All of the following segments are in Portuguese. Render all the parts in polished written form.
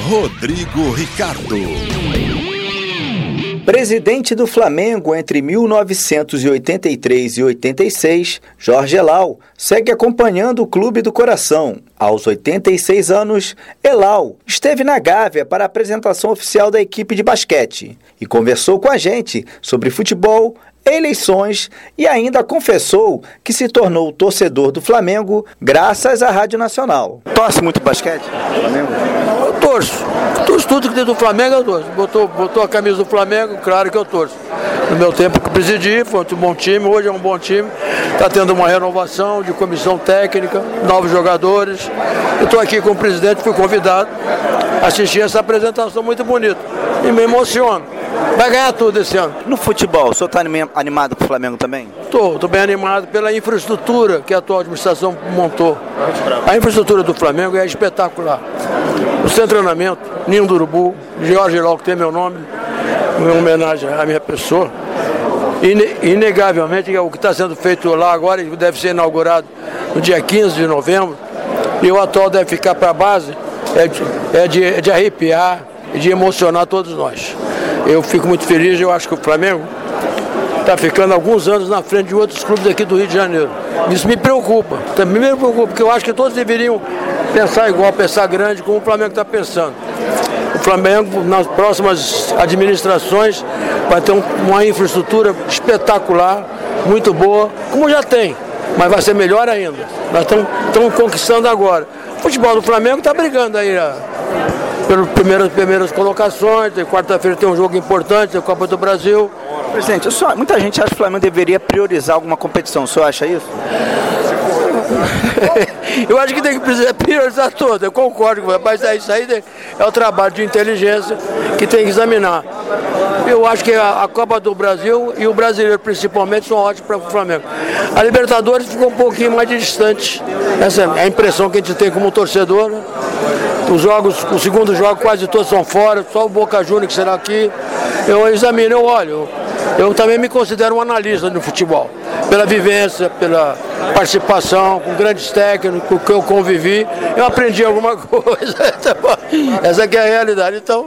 Rodrigo Ricardo. Presidente do Flamengo entre 1983 e 86, Jorge Elal, segue acompanhando o Clube do Coração. Aos 86 anos, Elal esteve na Gávea para a apresentação oficial da equipe de basquete e conversou com a gente sobre futebol, eleições e ainda confessou que se tornou torcedor do Flamengo graças à Rádio Nacional. Torce muito basquete? Flamengo? Eu torço tudo que tem do Flamengo eu torço. Botou a camisa do Flamengo, claro que eu torço. No meu tempo que presidi, foi um bom time, hoje é um bom time. Está tendo uma renovação de comissão técnica, novos jogadores. Eu estou aqui com o presidente, fui convidado a assistir essa apresentação muito bonita. E me emociono. Vai ganhar tudo esse ano. No futebol, o senhor está animado com o Flamengo também? Estou bem animado pela infraestrutura que a atual administração montou. A infraestrutura do Flamengo é espetacular. O seu treinamento, Ninho do Urubu, Jorge Elal, que tem meu nome, em homenagem à minha pessoa. Inegavelmente, o que está sendo feito lá agora deve ser inaugurado no dia 15 de novembro. E o atual deve ficar para a base, de arrepiar e de emocionar todos nós. Eu fico muito feliz, eu acho que o Flamengo está ficando alguns anos na frente de outros clubes aqui do Rio de Janeiro. Isso me preocupa, também me preocupa, porque eu acho que todos deveriam pensar igual, pensar grande, como o Flamengo está pensando. O Flamengo, nas próximas administrações, vai ter uma infraestrutura espetacular, muito boa, como já tem, mas vai ser melhor ainda. Nós estamos conquistando agora. O futebol do Flamengo está brigando aí pelas primeiras colocações. Quarta-feira tem um jogo importante, a Copa do Brasil. Presidente, muita gente acha que o Flamengo deveria priorizar alguma competição. O senhor acha isso? Eu acho que tem que priorizar todas, eu concordo, mas isso aí é o trabalho de inteligência que tem que examinar. Eu acho que a Copa do Brasil e o brasileiro principalmente são ótimos para o Flamengo. A Libertadores ficou um pouquinho mais distante, essa é a impressão que a gente tem como torcedor, né? O segundo jogo quase todos são fora, só o Boca Juniors que será aqui. Eu examino, eu olho. Eu também me considero um analista no futebol, pela vivência, pela participação, com grandes técnicos, com que eu convivi, eu aprendi alguma coisa. Essa aqui é a realidade. Então,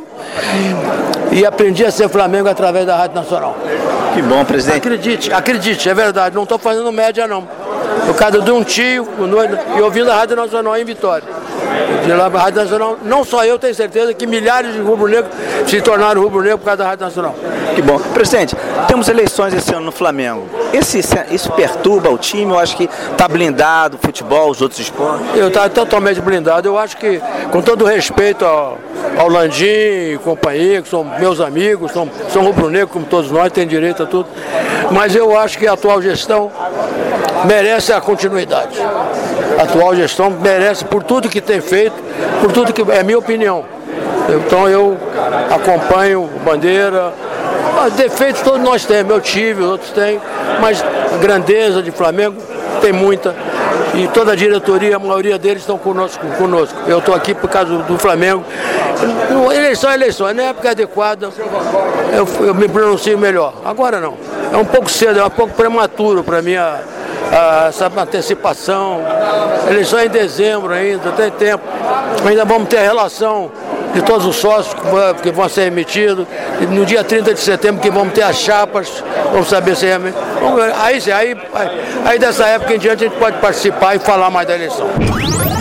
e aprendi a ser Flamengo através da Rádio Nacional. Que bom, presidente. Acredite, é verdade, não estou fazendo média não. Por causa de um tio, e ouvindo a Rádio Nacional em Vitória. De lá para a Rádio Nacional, não só eu tenho certeza que milhares de rubro-negros se tornaram rubro-negro por causa da Rádio Nacional. Que bom. Presidente, temos eleições esse ano no Flamengo. Isso perturba o time? Eu acho que está blindado o futebol, os outros esportes? Eu estou totalmente blindado. Eu acho que, com todo respeito ao Landim e companhia, que são meus amigos, são rubro-negros como todos nós, têm direito a tudo, mas eu acho que a atual gestão merece a continuidade. A atual gestão merece por tudo que tem feito, por tudo que é minha opinião. Então eu acompanho Bandeira. Defeitos todos nós temos, eu tive, outros têm, mas a grandeza de Flamengo tem muita. E toda a diretoria, a maioria deles estão conosco. Eu estou aqui por causa do Flamengo. Eleição é eleição, na época adequada eu me pronuncio melhor. Agora não. É um pouco cedo, é um pouco prematuro para mim essa antecipação. Eleição é em dezembro ainda, tem tempo. Ainda vamos ter a relação de todos os sócios que vão ser emitidos. E no dia 30 de setembro que vamos ter as chapas, vamos saber se realmente. Aí dessa época em diante a gente pode participar e falar mais da eleição.